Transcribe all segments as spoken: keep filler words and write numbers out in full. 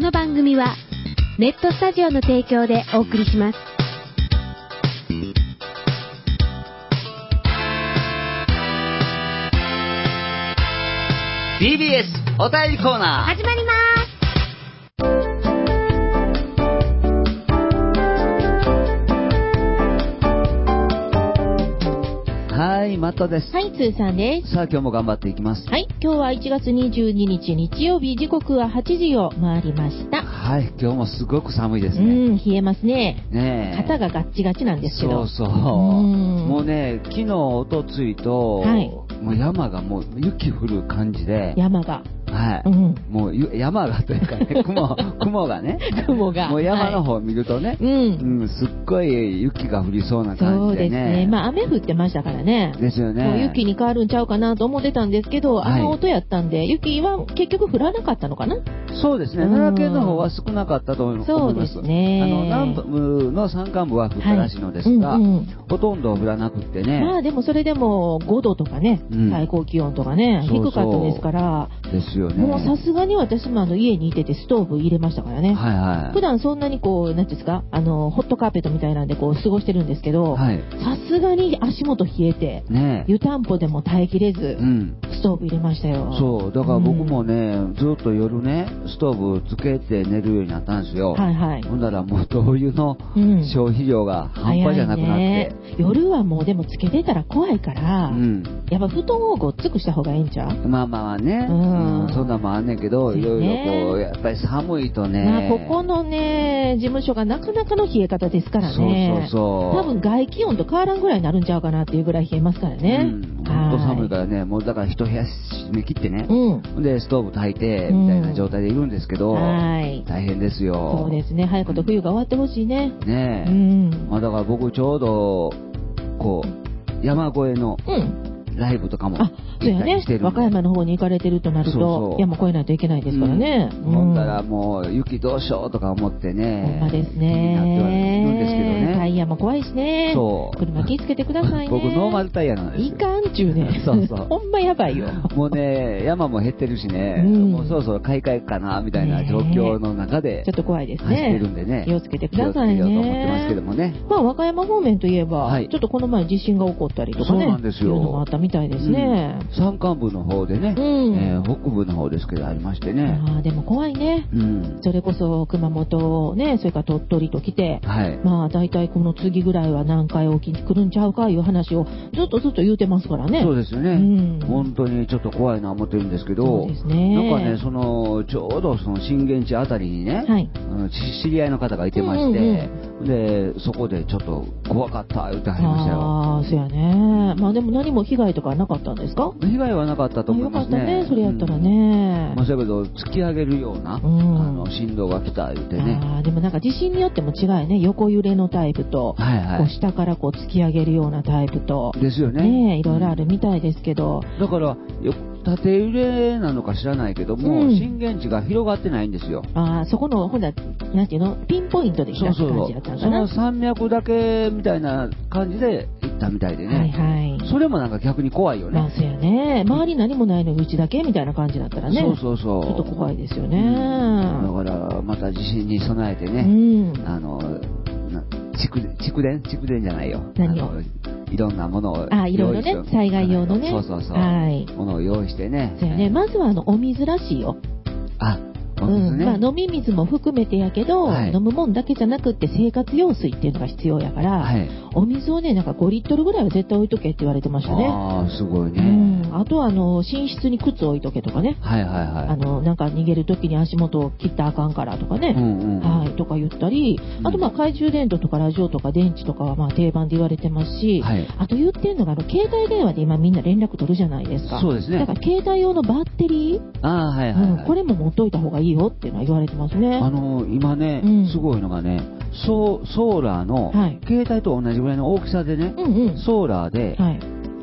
の番組はネットスタジオの提供でお送りします。 ティービーエス お便りコーナー始まります。 はい、マットです。 はい、つーさんです。 さあ、今日も頑張っていきます。 はい、今日はいちがつにじゅうににち日曜日、時刻ははちじを回りました。 はい、今日もすごく寒いですね。 うん、冷えますね。 ねえ。 肩がガッチガチなんですけど。 そうそう。 うんもうね、昨日、おとついと、 はい、 もう山がもう雪降る感じで。 山が。 はい。うん、もう山がというかね、雲、雲がね。 雲が。 もう山の方を見るとね、はい、うん、うん、すっごい雪が降りそうな感じでね。 そうですね。まあ雨降ってましたからね。 ですよね。 もう雪に変わるんちゃうかなと思ってたんですけど、あの音やったんで、はい、雪は結局降らなかったのかな。 そうですね。奈良県の方は少なかったと思います。 そうですね。 あの、南部の山間部は降ったらしいのですが、はい、うんうん、ほとんど降らなくってね。 まあでもそれでもごどとかね、うん、最高気温とかね、低かったですから。 ですよね。 もうさすがに私もあの家にいててストーブ入れましたからね。 はいはい。 普段そんなにこう、なんていうんですか、あの、ホットカーペットみたいなんでこう過ごしてるんですけど、さすがに足元冷えて、ね、湯たんぽでも耐えきれず、うん、ストーブ入れましたよ。 そう、だから僕もね、うん、ずっと夜ね、ストーブつけて寝るようになったんですよ。はいはい。ほんならもう灯油の消費量が半端じゃなくなって。ね、 夜はもうでもつけてたら怖いから、うん、やっぱ布団をごっつくした方がいいんちゃう？ まあまあね、うん、うん、そんなもんあんねんけど、いろいろこう、やっぱり寒いとね。 まあここのね、事務所がなかなかの冷え方ですからね。そうそうそう。多分外気温と変わらんぐらいになるんちゃうかなっていうぐらい冷えますからね。うん、 ほんと寒いからね、もうだから一部屋閉め切ってね、うん、で、ストーブ焚いて、みたいな状態でいるんですけど、うん、はい。大変ですよ。 そうですね、早くと冬が終わってほしいね。 ねえ。うん。まあだから僕ちょうど、こう、山越えの、うんライブとかも行ったりしてるんで。 あ、そうやね。和歌山の方に行かれてるとなると、そうそう山越えないといけないですからね。 うん。ほんだらもう雪どうしようとか思ってね。 ほんまですね。 なってはいるんですけどね。 タイヤも怖いしね。そう。車気をつけてくださいね。 僕ノーマルタイヤなんですよ。 いかんちゅうね。そうそう。ほんまやばいよ。 もうね、山も減ってるしね、うん、もうそろそろ買い替えかなみたいな状況の中で、 ちょっと怖いですね。 走ってるんでね。 気をつけてくださいね。 気をつけようと思ってますけどもね。 まあ和歌山方面といえば、はい、ちょっとこの前地震が起こったりとかね。 そうなんですよ。 いうのもあったみたいですね。うん山間部の方でね、うんえー、北部の方ですけどありましてね。 あでも怖いね、うん、それこそ熊本ね、それから鳥取と来て、はい、まあ大体この次ぐらいは南海沖に来るんちゃうかいう話をずっとずっと言うてますからね。 そうですよね、うん、本当にちょっと怖いな思ってるんですけど、そうですね、なんかね、そのちょうどその震源地あたりにね、はい、あの知り合いの方がいてまして、うんうんうん、でそこでちょっと怖かった言ってはりましたよ。 ああそうやね。まあでも何も被害とかなかったんですか？ 被害はなかったと思いますね。 よかったね、それやったらね。 うん、まあ、だけど、突き上げるような、うん、あの振動が来た言ってね。 あでもなんか地震によっても違うね。横揺れのタイプと、はいはい、こう下からこう突き上げるようなタイプと。 ですよね。 ねいろいろあるみたいですけど。 だから、よ縦揺れなのか知らないけども、うん、震源地が広がってないんですよ。 ああ、そこの、ほんだ、なんていうの、ピンポイントで来た感じだったんかな。 その山脈だけみたいな感じで行ったみたいでね。はいはい。それもなんか逆に怖いよね。 まあそうやね。周り何もないのにうちだけみたいな感じだったらね。 そうそうそう。 ちょっと怖いですよね。うん、 だからまた地震に備えてね、うん、あの、蓄蓄電蓄電じゃないよ。 何をいろんなものをあいろいろね、災害用のね。 そうそうそう。 はい。 ものを用意してね。 そうやね。まずはあの、お水らしいよ。 あ、お水ね。 うん、まあ飲み水も含めてやけど、はい、飲むもんだけじゃなくって生活用水っていうのが必要やから、はい、お水をね、なんかごリットルぐらいは絶対置いとけって言われてましたね。 ああ、すごいね。 うん。あとはあの、寝室に靴置いとけとかね。はいはいはい。あの、なんか逃げるときに足元を切ったらあかんからとかね。うんうん、はい。とか言ったり、あとまあ懐中電灯とかラジオとか電池とかはまあ定番で言われてますし、はい、あと言ってんのがあの、携帯電話で今みんな連絡取るじゃないですか。 そうですね。 だから携帯用のバッテリー、ああ、はいはい、はい、うん。これも持っといた方がいいよっていうのは言われてますね。 あのー、今ね、うん、すごいのがね、ソ, ソーラーの、はい、携帯と同じぐらいの大きさでね、うんうん、ソーラーで、はい、あの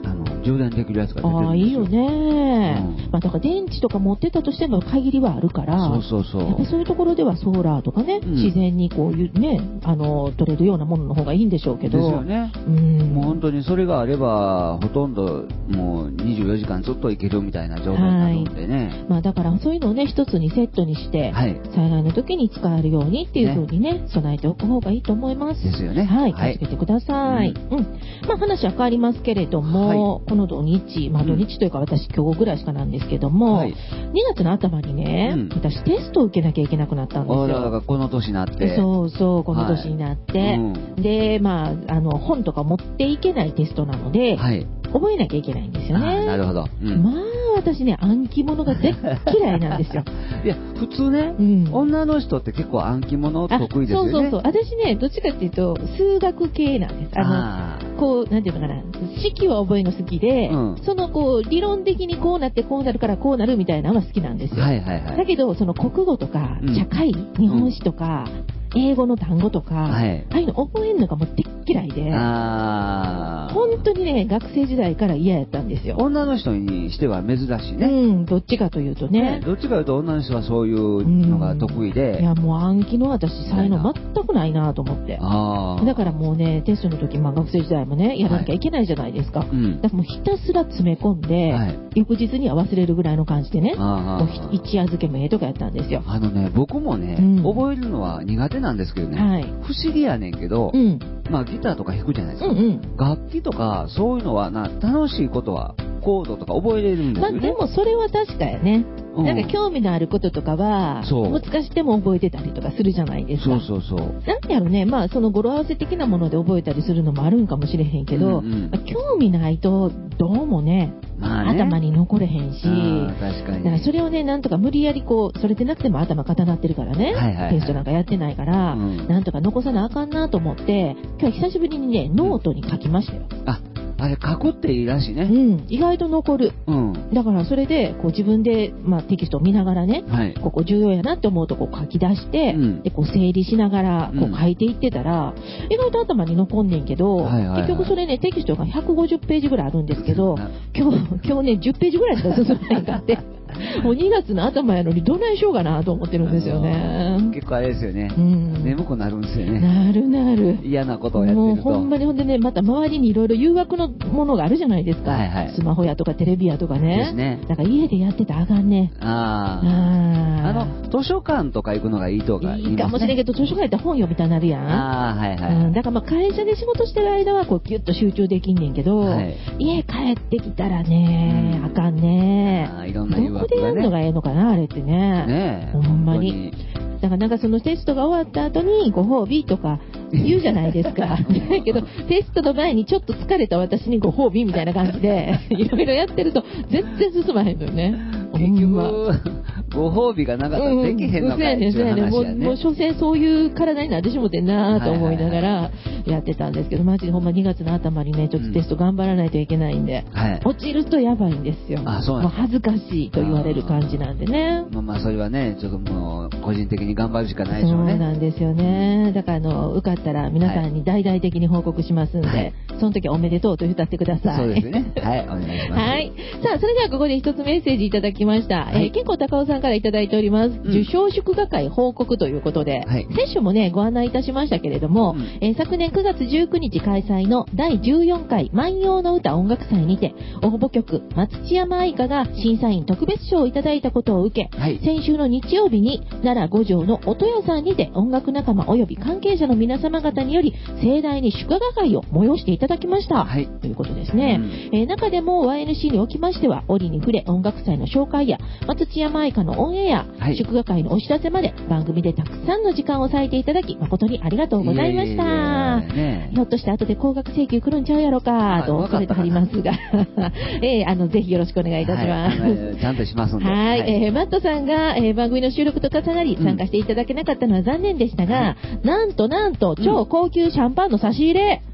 充電できるやつが出てるんですよ。 ああ、いいよね、うん、まあだから電池とか持ってたとしても限りはあるから、 そうそうそう、 やっぱそういうところではソーラーとかね、うん、自然にこういうね、あの取れるようなものの方がいいんでしょうけど。 ですよね。うん、もう本当にそれがあればほとんどもうにじゅうよじかんずっといけるみたいな状態になるんでね。はい、 まあだからそういうのをね一つにセットにして、はい、災害の時に使えるようにっていう風にね、ね備えておく方がいいと思います。 ですよね。 はい、気をつけてください。うん、うん、まあ話は変わりますけれども、はい、この土日、まあ土日というか私今日ぐらいしかなんですけども、はい、にがつの頭にね、うん、私テストを受けなきゃいけなくなったんですよ。 だからこの年になって。 そうそう、この年になって、はい、うん、でまああの本とか持っていけないテストなので、はい、覚えなきゃいけないんですよね。 なるほど。 うん、まあ私ね暗記物がでっ嫌いなんですよ。 いや普通ね、うん、女の人って結構暗記物得意ですよね。 そうそうそう。私ねどっちかっていうと数学系なんです。あのこうなんていうのかな、式は覚えるの好きで、うん、そのこう理論的にこうなってこうなるからこうなるみたいなのは好きなんですよ。はいはいはい、だけどその国語とか社会、うん、日本史とか、うん、英語の単語とか、はい、ああいうの覚えるのがもうでっ嫌いで、あ本当にね学生時代から嫌やったんですよ。 女の人にしては珍しいね。 うん、どっちかというとね。 ね、どっちかというと女の人はそういうのが得意で。 うん、いやもう暗記の私才能全くないなと思って。あだからもうねテストの時、まあ、学生時代もねやらなきゃいけないじゃないですか。はい、うん、だからもうひたすら詰め込んで、はい、翌日には忘れるぐらいの感じでね、もう一夜漬けもええとかやったんですよ。 あのね僕もね、うん、覚えるのは苦手なんですけどね、はい、不思議やねんけど、うん、まあギターとか弾くじゃないですか、うんうん、楽器とかそういうのはな楽しいことはコードとか覚えれるんですよね。 まあでもそれは確かやね、うん、なんか興味のあることとかは難しくても覚えてたりとかするじゃないですか。 そうそうそう。 なんやろね、まあその語呂合わせ的なもので覚えたりするのもあるんかもしれへんけど、うんうんまあ、興味ないとどうもね、まあね、頭に残れへんし、 確かに。 だからそれをねなんとか無理やりこうそれでなくても頭固なってるからね、はいはいはい、テストなんかやってないから、うん、なんとか残さなあかんなと思って今日久しぶりにねノートに書きましたよ。うん、ああれ書くっていいらしいね。 うん、意外と残る。うん、だからそれでこう自分で、まあ、テキストを見ながらね、はい、ここ重要やなって思うとこう書き出して、うん、でこう整理しながらこう書いていってたら、うん、意外と頭に残んねんけど、はいはいはい、結局それねテキストがひゃくごじゅっページぐらいあるんですけど、今日今日ねじゅっページぐらいしか進まないんだって。もうにがつの頭やのにどないしようかなと思ってるんですよね。 結構あれですよね、うん、眠くなるんですよね。 なるなる。 嫌なことをやってるともうほんまにほんでねまた周りにいろいろ誘惑のものがあるじゃないですか、はいはい、スマホやとかテレビやとかね。ですね。だから家でやってたらあかんね。あああの図書館とか行くのがいいとか言いますね。いいかもしれんけど図書館行ったら本読みたいになるやん。ああはいはい、うん、だからまあ会社で仕事してる間はこうギュッと集中できんねんけど、はい、家帰ってきたらね、うん、あかんね。あいろんな誘惑がね。どこでやるのがええのかなあれってね。ねえほんまに。だからなんかそのテストが終わった後にご褒美とか言うじゃないですか。だけどテストの前にちょっと疲れた私にご褒美みたいな感じでいろいろやってると全然進まへんのよね。 結局ご褒美がなかったらできへんのかいっていう話やね。もう、 もう所詮そういう体になってしもてんなと思いながらやってたんですけど、マジでほんまにがつの頭にねちょっとテスト頑張らないといけないんで、うんはい、落ちるとやばいんですよ。あ、そうなんですか。もう恥ずかしいと言われる感じなんでね。 まあまあそれはねちょっともう個人的に頑張るしかないでしょうね。 そうなんですよね。だからあの受かったら皆さんに大々的に報告しますんで、はい、その時はおめでとうと歌ってください。 そうですね。はい、お願いします。 はい。さあそれではここで一つメッセージいただきました。はい、えー、健康高尾さんからいただいております。うん、受賞祝賀会報告ということで、はい、先週もねご案内いたしましたけれども、うんえー、昨年くがつじゅうくにち開催のだいじゅうよんかい万葉の歌音楽祭にて応募曲松千山愛花が審査員特別賞をいただいたことを受け、はい、先週の日曜日に奈良五条の音屋さんにて音楽仲間及び関係者の皆様方により盛大に祝賀会を催していただきました、はい、ということですね、うんえー、中でも ワイエヌシー におきましては折に触れ音楽祭の紹介や松千山愛花のオンエア、はい、祝賀会のお知らせまで番組でたくさんの時間を割いていただき誠にありがとうございました。いやいやいやね、ひょっとして後で高額請求来るんちゃうやろかと恐れてはりますが、えー、あのぜひよろしくお願いいたします、 はい、ちゃんとしますので、 はい、はいえー、マットさんが、えー、番組の収録と重なり参加していただけなかったのは残念でしたが、うん、なんとなんと超高級シャンパンの差し入れ、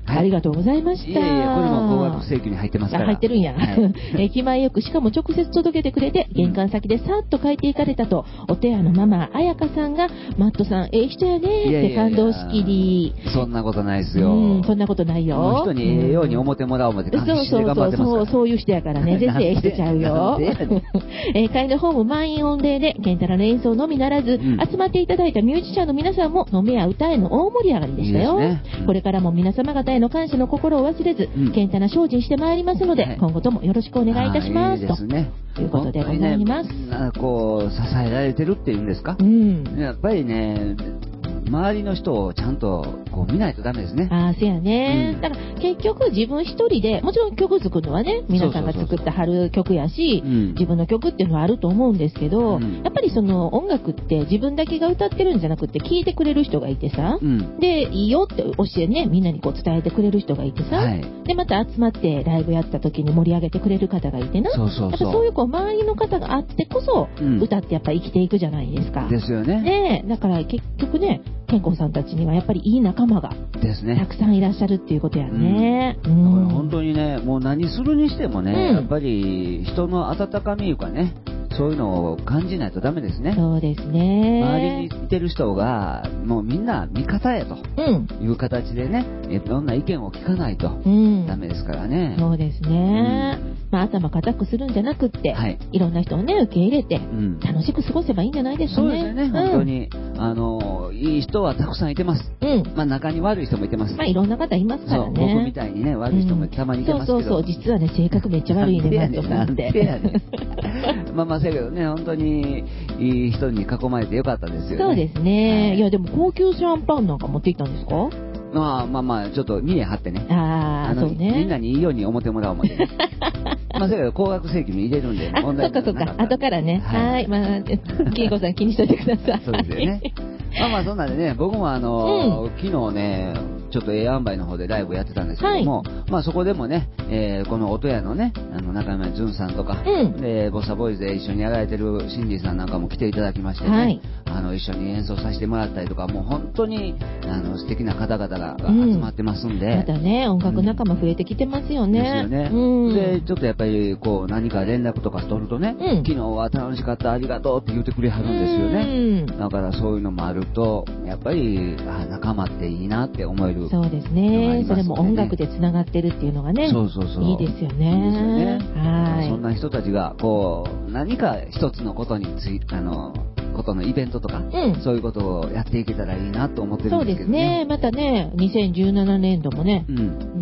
はい、ありがとうございました。 いやいや、これも高額請求に入ってますから。 入ってるんや。はい、え気前よく、しかも直接届けてくれて、玄関先でさっと書いていかれたと、お手屋のママ、彩香さんが、マットさん、ええ人やねって感動しきり。 そんなことないですよ。 うん、そんなことないよ。 人にええように思ってもらおう思って、必死で頑張ってますから。そうそうそう、 そういう人やからね、全然ええ人ちゃうよ。え会のホーム満員御礼で、ケンタラの演奏のみならず、うん、集まっていただいたミュージシャンの皆さんも、飲めや歌への大盛り上がりでしたよ。いいですね。うん、これからも皆様方への感謝の心を忘れず、うん、ケンタラ精進してまいりますので、はい、今後ともよろしくお願いいたします。いいですね。ということでございます。 ね、こう、支えられてるっていうんですか、 うん、 やっぱりね、周りの人をちゃんとこう見ないとダメですね。 ああ、そうやね、うん。だから結局自分一人で、もちろん曲作るのはね、皆さんが作ったはる曲やし、うん、自分の曲っていうのはあると思うんですけど、うん、やっぱりその音楽って自分だけが歌ってるんじゃなくて、聴いてくれる人がいてさ、うん、で、いいよって教えね、みんなにこう伝えてくれる人がいてさ、はい、で、また集まってライブやった時に盛り上げてくれる方がいてな、 そうそうそう、やっぱそういうこう周りの方があってこそ、うん、歌ってやっぱり生きていくじゃないですか。 ですよね。 ね、だから結局ね、健康さんたちにはやっぱりいい仲間がですね、 たくさんいらっしゃるっていうことやね。 うん、だから本当にね、もう何するにしてもね、うん、やっぱり人の温かみいうかね、そういうのを感じないとダメですね。 そうですね。 周りにいてる人がもうみんな味方やという形でね、いろんな意見を聞かないとダメですからね。 うん、そうですね。うん、まあ、頭固くするんじゃなくって、はい、いろんな人をね受け入れて、うん、楽しく過ごせばいいんじゃないですかね。 そうですよね、うん、本当にあのいい人はたくさんいてます。うん、まあ中に悪い人もいてます。 まあいろんな方いますからね。 そう、僕みたいにね悪い人もたまにいてますけど。 うん、そうそうそう、実はね性格めっちゃ悪いねマットさんって。 まあまあせやけどね、本当にいい人に囲まれてよかったですよね。 そうですね。はい、いやでも高級シャンパンなんか持っていったんですか？ まあまあまあちょっと見え張ってね。 ああ、そうね。 みんなにいいように思ってもらおう思って、ね。まあそれから高額請求も入れるんで、 ね、問題ない。あ、そっかそっか。後からね。はい、はい、まあ金子さん気にしといてください。 そうですよね。まあまあそんなんでね、僕もあの、うん、昨日ね、ちょっと A 塩梅の方でライブやってたんですけども、はい、まあそこでもね、えー、この音屋のね、あの中山淳さんとか、うん、でボッサボーイズで一緒にやられてるシンディさんなんかも来ていただきましてね、はい、あの一緒に演奏させてもらったりとか、もう本当にあの素敵な方々が集まってますんで、うん、 またね音楽仲間増えてきてますよね。 ですよね。うん、でちょっとやっぱりこう何か連絡とか取るとね、うん、昨日は楽しかったありがとうって言ってくれはるんですよね。うん、だからそういうのもあるとやっぱりあ仲間っていいなって思える。 そうですね。それも音楽でつながってるっていうのがね、そうそうそう、いいですよね。いいですよね。はい。 そんな人たちがこう何か一つのことについあのことのイベントとか、うん、そういうことをやっていけたらいいなと思ってるんですけどね。そうですね。 またね、にせんじゅうななねんどもね、うん、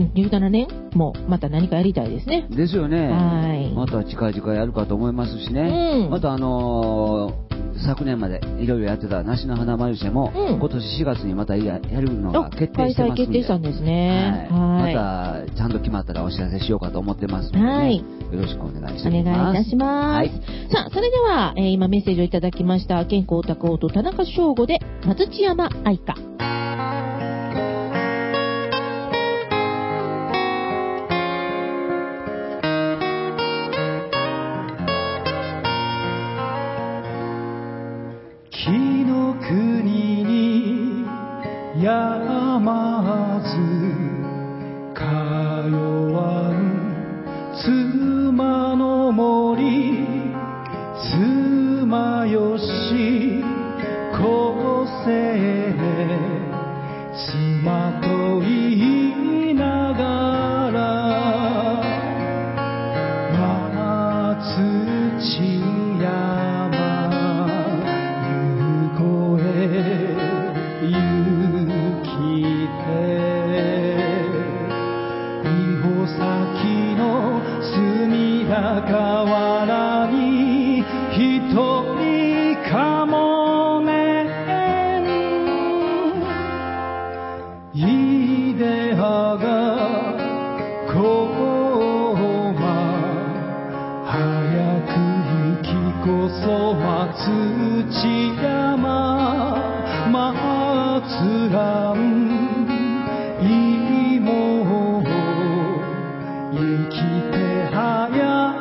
じゅうななねんもまた何かやりたいですね。 ですよね。 はい。 また近々やるかと思いますしね。うん、またあのー昨年までいろいろやってた梨の花マルシェも、うん、今年しがつにまた や, やるのが決定してますので、開催決定したんですね。 はい。またちゃんと決まったらお知らせしようかと思ってますので、ね、はい、よろしくお願いします。 お願いいたします。はい、さあそれでは、えー、今メッセージをいただきました健康オタクオート田中翔吾で松千山愛花。 やまず通わぬ妻の森妻よしこせ妻と言いながら松千山行こえ河原に一人かもねいではがこま早く行きこそ松千山松蘭芋生きて早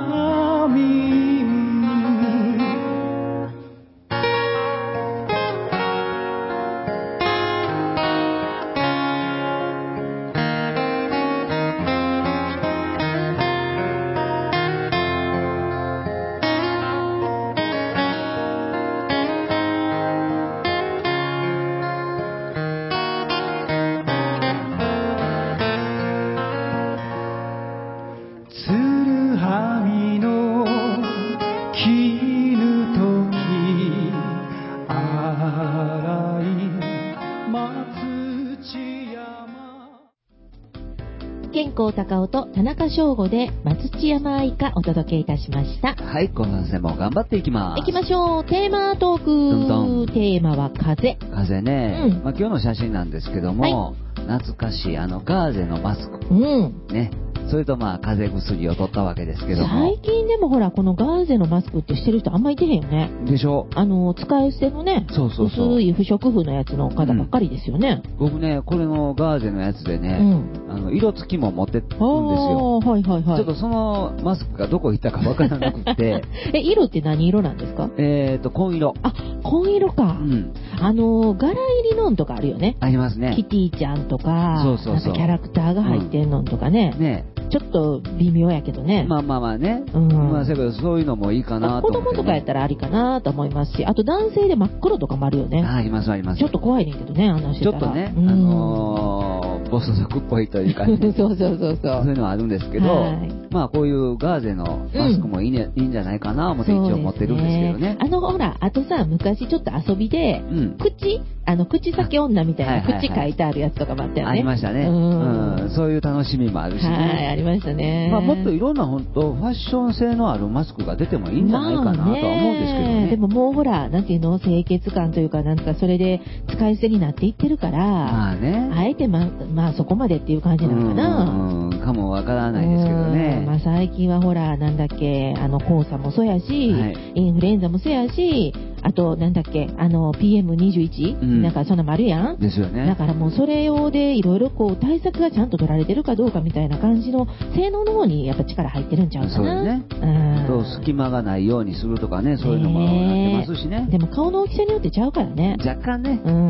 健康高尾と田中翔吾で松地山愛花お届けいたしました。 はい、後半戦も頑張っていきます。 行きましょう。テーマトーク。どんどん。テーマは風。 風ね。うん、まあ、今日の写真なんですけども、はい、懐かしいあのガーゼのマスク。うん。ね。それとまあ風邪薬を取ったわけですけども、 最近でもほらこのガーゼのマスクってしてる人あんまりいてへんよね。 でしょ。 あの使い捨てのね、そうそうそう、薄い不織布のやつの方ばっかりですよね。 うん、僕ねこれのガーゼのやつでね、うん、あの色付きも持ってるんですよ。 はいはいはい。 ちょっとそのマスクがどこ行ったかわからなくて。 え色って何色なんですか？ えっと紺色。 あ紺色か。うん。あの柄入りのんとかあるよね。 ありますね。 キティちゃんとか、そうそうそう。あとキャラクターが入ってんのんとかね。うん、ね。ちょっと微妙やけどね。 まあまあまあね。うん。まあ、だけどそういうのもいいかなと思って、ね。 子供とかやったらありかなと思いますし、あと男性で真っ黒とかもあるよね。 あ、ありますあります。 ちょっと怖いねんけどね、あんなしてたら。 ちょっとね、うん、あのー、ボス族っぽいというか、ね、 そうそうそうそう。 そういうのはあるんですけど、はい、まあこういうガーゼのマスクもいい,、ねうん、いいんじゃないかな思って一応持ってるんですけどね。 あのほら、あとさ、昔ちょっと遊びで、うん、口あの口先女みたいな、はいはいはい、口書いてあるやつとかもあったよね。 ありましたね、うんうん。そういう楽しみもあるしね。 はい、ありましたね。 まあ、もっといろんな本当ファッション性のあるマスクが出てもいいんじゃないかなとは思うんですけどね。 でももうほらなんていうの清潔感というかなんかそれで使い捨てになっていってるから、まあね、あえてままあそこまでっていう感じなのかな。 うんうんかもわからないですけどね。 まあ最近はほらなんだっけあの黄砂もそうやし、はい、インフルエンザもそうやし。あと、なんだっけ、あの、ピーエムにじゅういち、うん、なんかそんなもあるやん。 ですよね。 だからもうそれ用でいろいろこう対策がちゃんと取られてるかどうかみたいな感じの性能の方にやっぱ力入ってるんちゃうかな。 そうですね。うん。と隙間がないようにするとかね、そういうのもなってますしね。 でも顔の大きさによってちゃうからね。 若干ね。 うん。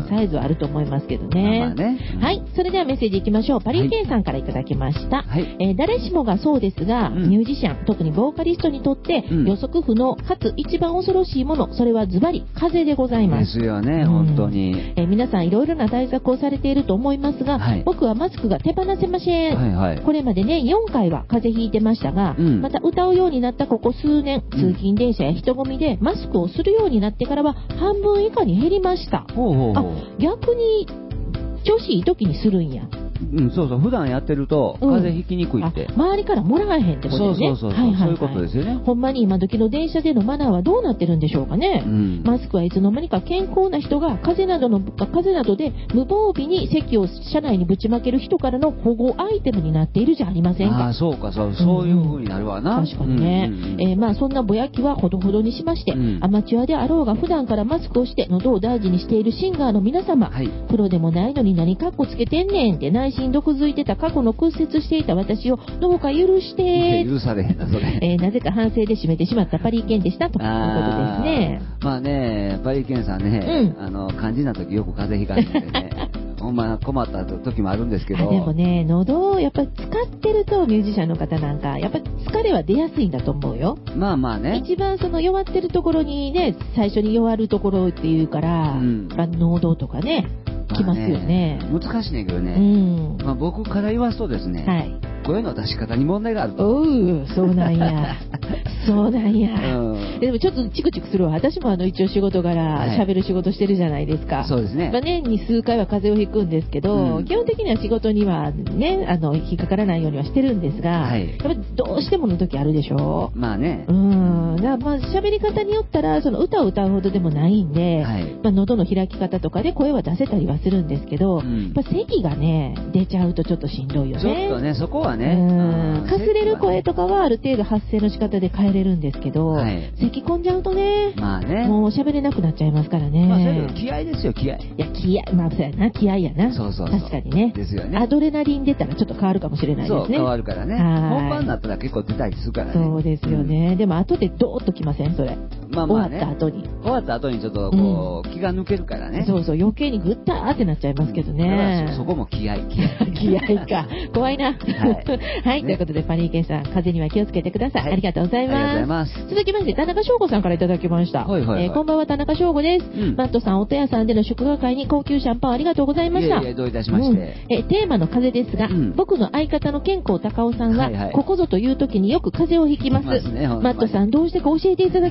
サイズはあると思いますけどね。まあまあね、うん。はい。それではメッセージいきましょう。パリケンさんからいただきました。はい。えー、誰しもがそうですが、うん、ミュージシャン、特にボーカリストにとって、うん、予測不能かつ一番恐ろしいもの、それはズバリ風でございます。 ですよね、うん、本当に。 えー、皆さんいろいろな対策をされていると思いますが、はい、僕はマスクが手放せません。はいはい、これまでね、よんかいは風邪ひいてましたが、うん、また歌うようになったここ数年、通勤電車や人混みでマスクをするようになってからは半分以下に減りました。ほうほうほう。あ、逆に調子いい時にするんや。 うん、そうそう、普段やってると風邪ひきにくいって、 うん、周りからもらえへんってことですね。 そうそうそう、はいはいはい、そういうことですよね。 ほんまに今時の電車でのマナーはどうなってるんでしょうかね。うん、マスクはいつの間にか健康な人が風邪などの風邪などで無防備に席を車内にぶちまける人からの保護アイテムになっているじゃありませんか。 ああ、そうか、そうそういう風になるわな。 うん、確かにね。うんうんうん、えー、まあそんなぼやきはほどほどにしまして、うん、アマチュアであろうが普段からマスクをして喉を大事にしているシンガーの皆様、はい、プロでもないのに何カッコつけてんねんって内心毒づいてた過去の屈折していた私をどうか許して許されへんなそれ、 えー、なぜか反省で締めてしまったパリケンでしたということですね。 まあねパリケンさんね、うん、あの肝心な時よく風邪ひかれてねほんま困った時もあるんですけど、 でもね喉をやっぱり使ってるとミュージシャンの方なんかやっぱり疲れは出やすいんだと思うよ。 まあまあね一番その弱ってるところにね最初に弱るところっていうから、うん、喉とかねきますよね。 難しいねんけどね、うんまあ、僕から言わすとですね、はい、声の出し方に問題があると。 おうそうなんやそうなんや、うん、でもちょっとチクチクするわ。私もあの一応仕事柄喋、はい、る仕事してるじゃないですか。 そうですね、 まあ、年に数回は風邪をひくんですけど、うん、基本的には仕事にはねあの引っかからないようにはしてるんですが、はい、やっぱりどうしてもの時あるでしょ。 まあねうんだからまあ喋り方によったらその歌を歌うほどでもないんで、はいまあ、喉の開き方とかで声は出せたりはするんですけど、うん、やっぱ咳がね出ちゃうとちょっとしんどいよね。 ちょっとねそこはねうんかすれる声とかはある程度発声の仕方で変えれるんですけど、はい、咳込んじゃうとね、まあねもう喋れなくなっちゃいますからね。 まあそれ気合ですよ気合。いや気合まあそうやな気合やな。そうそうそう確かにねですよね。アドレナリン出たらちょっと変わるかもしれないですね。 そう変わるからね。本番になったら結構出たりするからね。 そうですよね、うん、でも後でドーッときませんそれ。まあまあね、終わった後に終わった後にちょっとこう、うん、気が抜けるからね。 そうそう余計にグッターってなっちゃいますけどね、 うん、そこも気合気合気合か怖いなはい、はい、ね、ということでパリーケンさん風邪には気をつけてください、はい、ありがとうございます。ありがとうございます。続きまして田中翔吾さんからいただきました、はいはいはいえー、こんばんは田中翔吾です、うん、マットさんおとやさんでの祝賀会に高級シャンパンありがとうございました。いやいやどういたしまして、うん、 えテーマの風邪ですが、うん、僕の相方の健康高尾さんは、はいはい、ここぞという時によく風邪をひきます、ね、マットさんどうしてか教えていただけますかお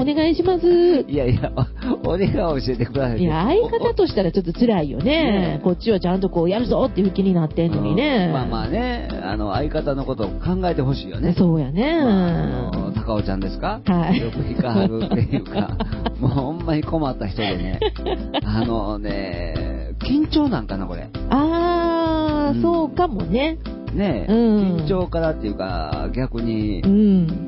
願いします。 いやいや、俺が教えてください。 いや、相方としたらちょっと辛いよね。ねこっちはちゃんとこうやるぞっていう気になってんのにね。 うん、まあまあね、あの、相方のことを考えてほしいよね。 そうやね。 まあ、あの高尾ちゃんですか、はい、よく引かはるっていうか、もうほんまに困った人でね、あのね、緊張なんかな、これ。 あー、うん、そうかもね。 ねえ、うん、緊張からっていうか、逆に、うん、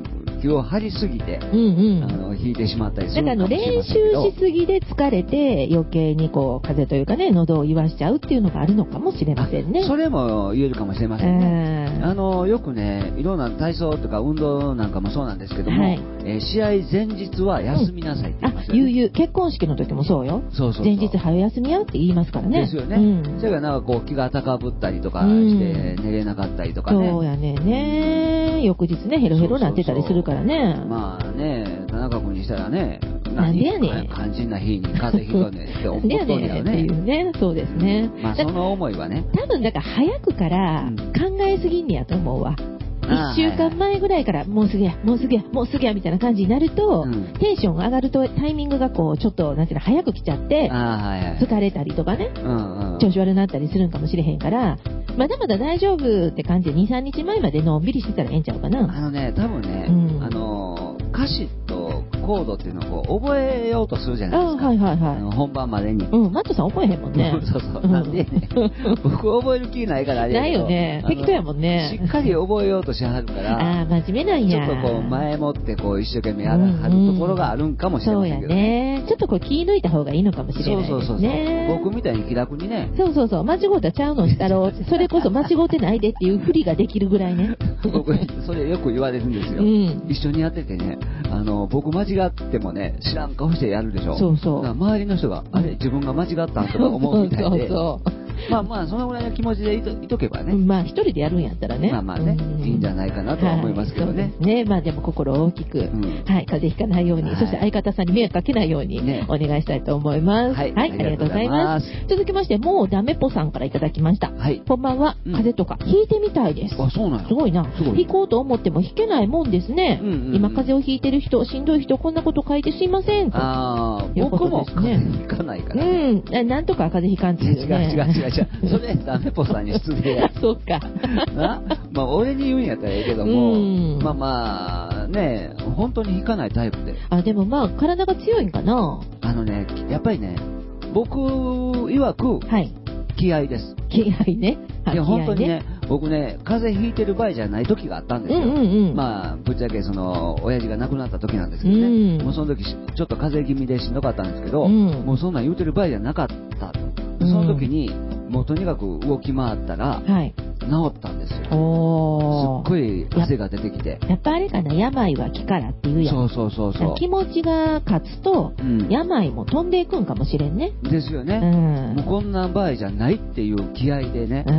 気を張りすぎて、うんうん、あの引いてしまったりするかもしれませんけど。だから練習しすぎで疲れて余計にこう風邪というかね、喉を言わしちゃうっていうのがあるのかもしれませんね。 それも言えるかもしれませんね。えー、あのよくね、いろんな体操とか運動なんかもそうなんですけども、はい、えー、試合前日は休みなさいって言いますよね。うん、あ、言う言う、結婚式の時もそうよ。そうそうそう、前日早休みやって言いますからね。 ですよね。うん、それからなんかこう気が高ぶったりとかして寝れなかったりとかね。 そうやねね。翌日ねヘロヘロなってたりするからね。 そうそうそう、まあね、田中君にしたらね、 なんでやねん、 肝心な日に風邪ひくねって思っとんやろね。 っていうね、そうですね。 まあその思いはね。 多分だから早くから考えすぎんねやと思うわ。いっしゅうかんまえぐらいからもうすぐやもうすぐやもうすぐやみたいな感じになると、うん、テンション上がるとタイミングがこうちょっとなんていうの早く来ちゃって、はいはい、疲れたりとかね、うんうん、調子悪くなったりするんかもしれへんから、まだまだ大丈夫って感じで にさんにちまえまでのんびりしてたらええんちゃうかな。 あのね、多分ね、うん、あの歌詞とコードっていうのをこう覚えようとするじゃないですか。あ、はいはいはい、あの本番までに。 うん、マットさん覚えへんもんね。 そうそう、なんでね、僕覚える気ないからあれやけど。 ないよね、適当やもんね。 しっかり覚えようとしはるから。 ああ、真面目なんや。 ちょっとこう前もってこう一生懸命やらはるところがあるんかもしれませんけどね。 そうやね。ちょっとこう気抜いた方がいいのかもしれないですね。そうそうそうそう。 僕みたいに気楽にね。 そうそうそう。間違うたちゃうのしたろう。それこそ間違うてないでっていうふりができるぐらいね。 僕それよく言われるんですよ。うん、一緒にやっててね、あの僕間違ってもね知らん顔してやるでしょ。そうそう。周りの人が、あれ自分が間違ったんとか思うみたいで。そうそうそう。まあまあそのぐらいの気持ちでい と, いとけばね、 まあ一人でやるんやったらね、 まあまあね、うん、いいんじゃないかなとは思いますけどね。はい、そうですね。 まあでも心大きく、うん、はい、風邪ひかないように、はい、そして相方さんに迷惑かけないように、ね、お願いしたいと思います。はい、はい、ありがとうございます。続きましてもうダメぽさんからいただきました。はい、こんばんは。風邪とかひいてみたいです。 あ、そうなんや。 すごいな。ひこうと思ってもひけないもんですね。うんうんうん、今風邪をひいてる人、しんどい人、こんなこと書いてすいません。ああ、 僕も風邪ひかないから、ね。 うん、なんとか風邪ひかんっていうね。 違う違う違う違う。それダメぽさんに失礼や。 そうか。 な、まあ俺に言うんやったらええけども、まあまあね、本当に引かないタイプで。 あ、でもまあ体が強いんかな。 あのね、やっぱりね、僕曰く、はい、気合です。 気合ね。 いや本当にね、僕ね、風邪ひいてる場合じゃない時があったんですよ。うんうんうん、まあぶっちゃけその親父が亡くなった時なんですけどね、うん、もうその時ちょっと風邪気味でしんどかったんですけど、うん、もうそんなん言うてる場合じゃなかったと。その時に、もうとにかく動き回ったら、はい、治ったんですよ。おすっごい汗が出てきて。 やっぱあれかな、病は気からっていうやん。 そうそうそうそう。 気持ちが勝つと、うん、病も飛んでいくんかもしれんね。 ですよね。うん、もうこんな場合じゃないっていう気合でね、うん、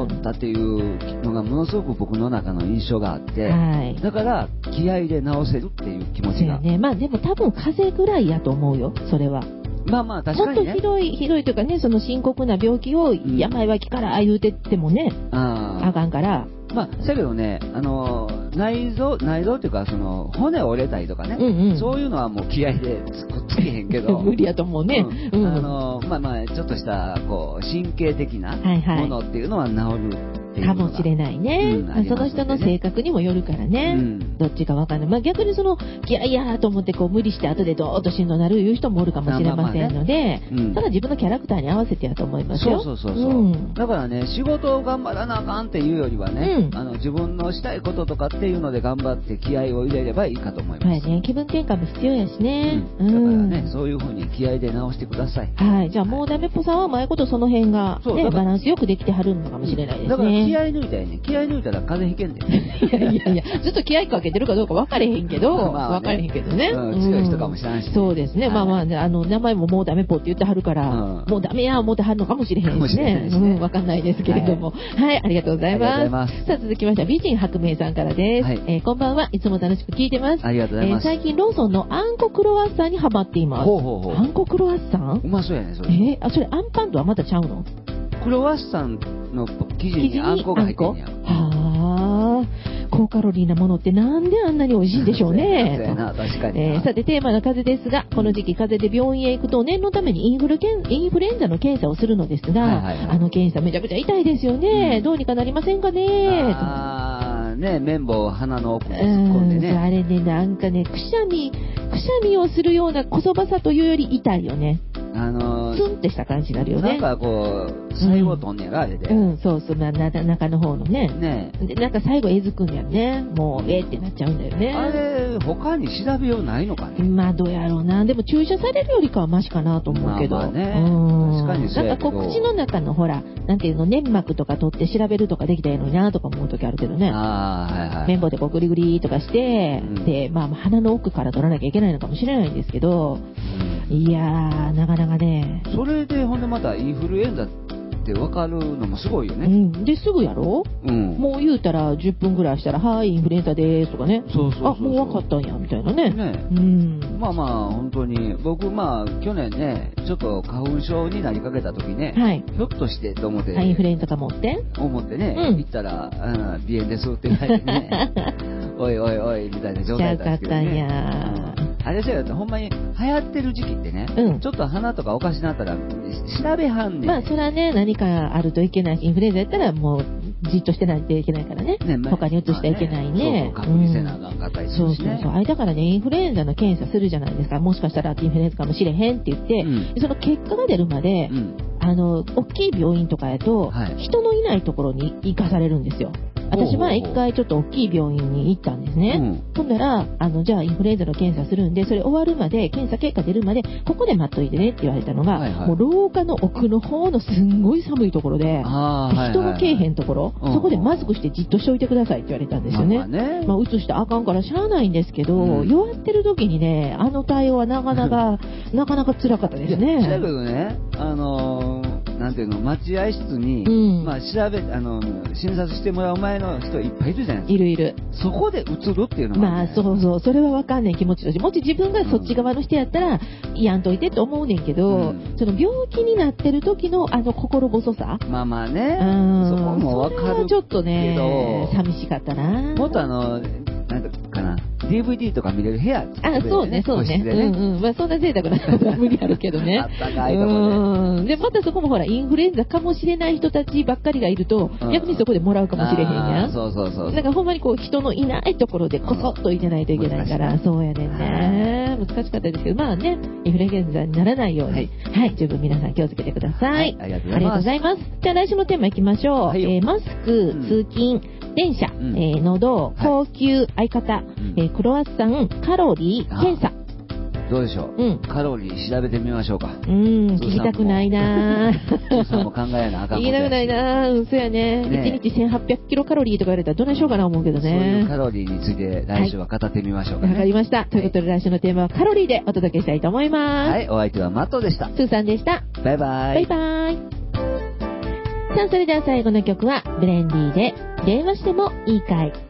治ったっていうのがものすごく僕の中の印象があって、はい、だから気合で治せるっていう気持ちが。 そうね。まあでも多分風邪ぐらいやと思うよ、それは。 まあまあ確かにね。 もっとひどい、ひどいというかね、その深刻な病気を病は気から言うてってもね、うん、あ, あかんから。 まあ、だけどね、あの内臓、内臓っていうか、その骨折れたりとかね、うんうん、そういうのはもう気合でくっつけへんけど、 無理やと思うね。 うんうん、あのまあまあ、ちょっとしたこう神経的なものっていうのは治る。はいはい、 かもしれないね、うんね、その人の性格にもよるからね、うん、どっちかわかんない。まあ逆にそのいやいやと思ってこう無理して後でドーッとしんどなるいう人もおるかもしれませんので、まあまあね、うん、ただ自分のキャラクターに合わせてやと思いますよ。 そうそうそうそう、うん、だからね、仕事を頑張らなあかんっていうよりはね、うん、あの自分のしたいこととかっていうので頑張って気合を入れればいいかと思います。 はいね、気分転換も必要やしね、 うん、だからね、そういう風に気合で直してください。 はい、じゃあもうダメっぽさんは前ことその辺が、ね、バランスよくできてはるのかもしれないですね。 だから気合抜いたよね。気合抜いたら風邪ひけんで。 いやいやいや、ずっと気合かけてるかどうか分かれへんけど、まあね、分かれへんけどね、 うん、強い人かもしれないし、ね、 そうですね、はい、まあまあ、ね、あの名前ももうダメぽって言ってはるから、うん、もうダメや思ってはるのかもしれへんしね、しね、うん、分かんないですけれども、はい、はい、ありがとうございます。ますさあ続きましては美人白明さんからです、はい、えー、こんばんは。いつも楽しく聞いてます。 ありがとうございます。 えー、最近ローソンのあんこクロワッサンにハマっています。ほうほうほう。あんこクロワッサン、 うまそうやねそれ。 えー、あ、それあんパンとはまたちゃうの？ クロワッサンの生地にあんこが入ってんや。 はあ。 高カロリーなものってなんであんなに美味しいんでしょうね。 そうやな、確かに、 えー、さてテーマの風邪ですが、この時期風邪で病院へ行くと念のためにインフルケンインフルエンザの検査をするのですが、はいはいはい、あの検査めちゃくちゃ痛いですよね、うん、どうにかなりませんかね。 あね、綿棒を鼻の奥に突っ込んでね、 あれね、なんかね、くしゃみくしゃみをするようなこそばさというより痛いよね。あのー、ツンってした感じになるよね。 なんかこう最後とんねやが、あれで、 うん、うん、そうそう、まあ、中の方のね、ねでなんか最後えずくんやね、もうえーってなっちゃうんだよね。 あれ他に調べようないのかね。 まあどうやろうな、でも注射されるよりかはマシかなと思うけど、まあまあね、うん、確かにそうやけど、なんかこう口の中のほらなんていうの粘膜とか取って調べるとかできたらいいのになとか思う時あるけどね。あ、はいはい、綿棒でこうグリグリとかして、うん、でまあ鼻の奥から取らなきゃいけないのかもしれないんですけど、うん、いやーなかなかね。 それでほんでまたインフルエンザって分かるのもすごいよね。 うん、ですぐやろ、うん、もう言うたらじゅっぷんぐらいしたらはいインフルエンザでーすとかね。そうそうそうそう、あもう分かったんやみたいなね。ね、 うん、まあまあ本当に僕まあ去年ねちょっと花粉症になりかけた時ね、はい、ひょっとしてと思って、 インフルエンザかもって思ってね、うん、行ったら鼻炎ですって言われてねおいおいおいみたいな状態だったんですけどね。ちゃうかったんや。あれじゃほんまに流行ってる時期ってね、うん、ちょっと鼻とかおかしなったら調べはんねん。 まあそれはね何かあるといけないし、インフルエンザやったらもうじっとしてないといけないからね、ね、まあ、他に移してはいけないね。 まあ、ねそうそう隔離せなあかんかったりするしね、うん、そうそうそう、あれだからねインフルエンザの検査するじゃないですか。もしかしたらインフルエンザかもしれへんって言って、うん、その結果が出るまで、うん、あの大きい病院とかやと、はい、人のいないところに行かされるんですよ。私は一回ちょっと大きい病院に行ったんですね、うん、ほんだらあのじゃあインフルエンザの検査するんでそれ終わるまで検査結果出るまでここで待っといてねって言われたのが、はいはい、もう廊下の奥の方のすんごい寒いところで人のけえへんところ、はいはい、そこでマスクしてじっとしておいてくださいって言われたんですよね。まあ、ねまあ、移してあかんからしゃあないんですけど、うん、弱ってる時にねあの対応はなかなかなかなか辛かったですね。 だけどねあのーなんていうの待合室に、うんまあ、調べあの診察してもらう前の人いっぱいいるじゃないですか。 いるいる。 そこで移るっていうのは、 ね、まあそうそうそれは分かんない気持ちだし、もし自分がそっち側の人やったら、うん、やんといてと思うねんけど、うん、その病気になってる時のあの心細さ、 まあまあね、うん、そこも分かるけど、それはちょっとね寂しかったな。 もっとあのなんかな ディーブイディー とか見れる部屋作って、ね、 あ、そうね、そうね。ねうんうん。まあ、そんな贅沢なことは無理あるけどね。 あったかいとこで。うん。 で、またそこもほら、インフルエンザかもしれない人たちばっかりがいると、うん、逆にそこでもらうかもしれへんやん。 そうそうそう。 だからほんまにこう、人のいないところでこそっといてないといけないから、うん、そうやねんね。難しかったですけど、まあね、インフルエンザにならないように、はい、はい、十分皆さん気をつけてください。はい、ありがとうございます。じゃあ来週のテーマいきましょう。はい、えー、マスク、通勤、電車、うんえー、喉、高級、相方、うんえー、クロワッサン、カロリー、検査。 どうでしょう、うん、カロリー調べてみましょうか。 うん、聞きたくないなぁ。 さんも考えなあかんことやし。 聞きたくないなぁ。うん、そうやね。ねいちにちせんはっぴゃくキロカロリーとか言われたらどないしようかな思うけどね。そういうカロリーについて来週は語ってみましょうかね。 わ、はい、かりました。ということで来週のテーマはカロリーでお届けしたいと思います。 はい、お相手はマットでした。 スーさんでした。 バイバイ。 バイバイ。さあ、それでは最後の曲はブレンディーで電話してもいいかい。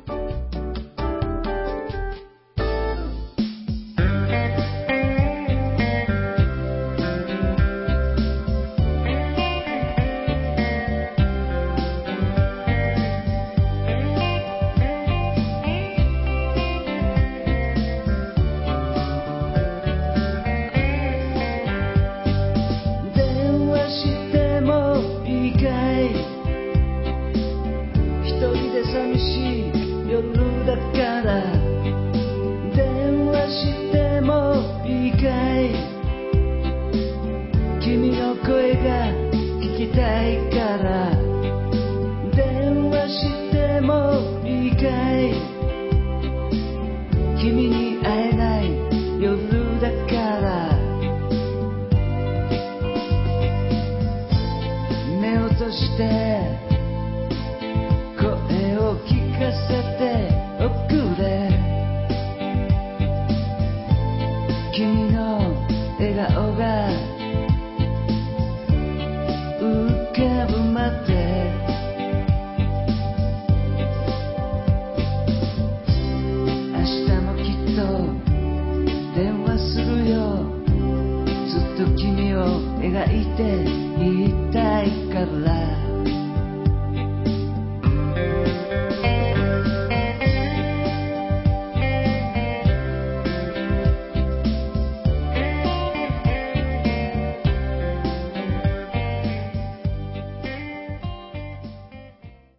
寂しい夜だから